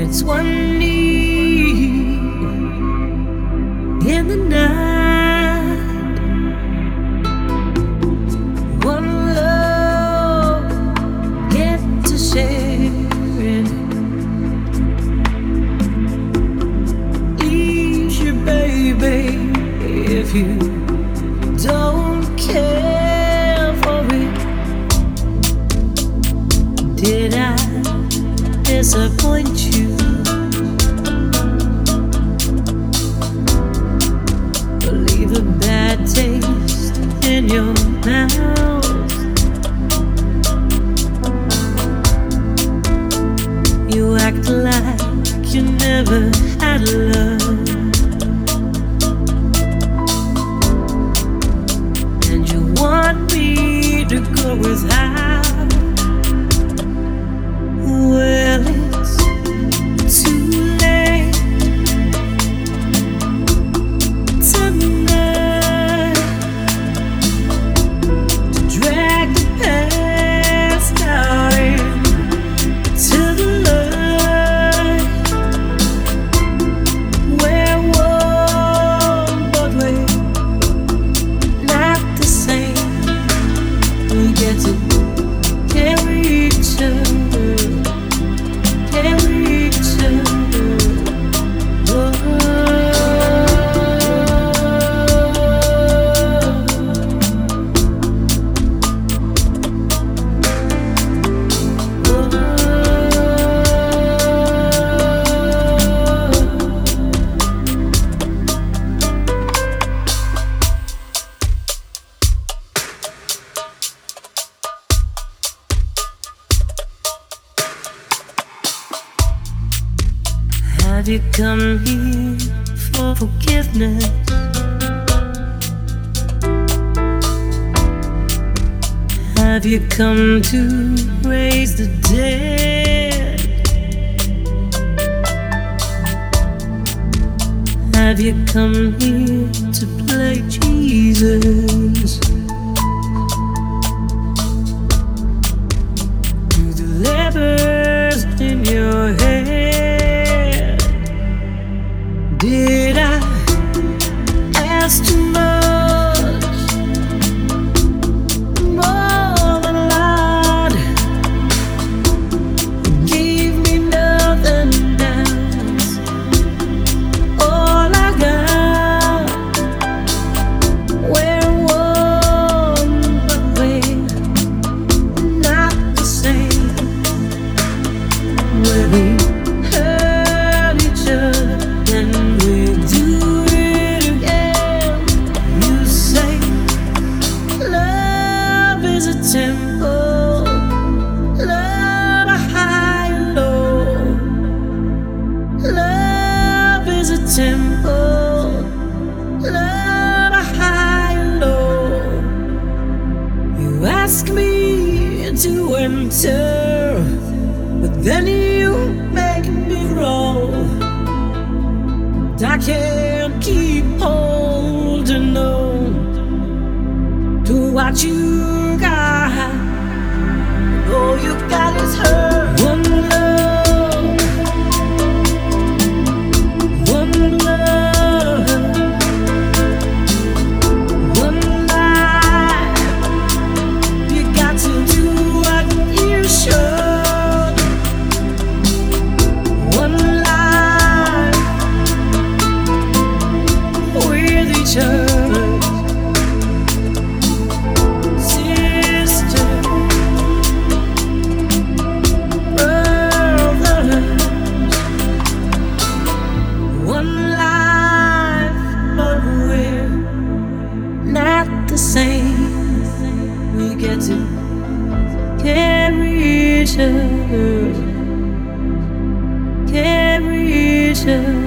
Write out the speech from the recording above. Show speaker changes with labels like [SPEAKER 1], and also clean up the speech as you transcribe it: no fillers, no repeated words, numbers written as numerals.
[SPEAKER 1] it's one need in the night, one love, get to sharing. Ease your baby if you don't care for it. Did I disappoint you? Or leave a bad taste in your mouth? You act like you never had love, and you want me to go without. Well, it's too late tonight to drag the past out into the light. We're one, but we're not the same. We get to carry each other. Have you come here for forgiveness? Have you come to raise the dead? Have you come here to play Jesus? Do the levers in your head? Did I ask too much? More than a lot. Gave me nothing else. All I got. We're one, but we're not the same. We hurt each other. And we do it again. You say love is a temple, love a high and low. Love is a temple, love a high and low. You ask me to enter, but then you make me roll. I can't keep holding on to what you got. All you got is her. One love, one love, one life. You got to do what you should. One life with each other, sister, brothers. One life, but we're not the same. We get to carry each other, carry each other.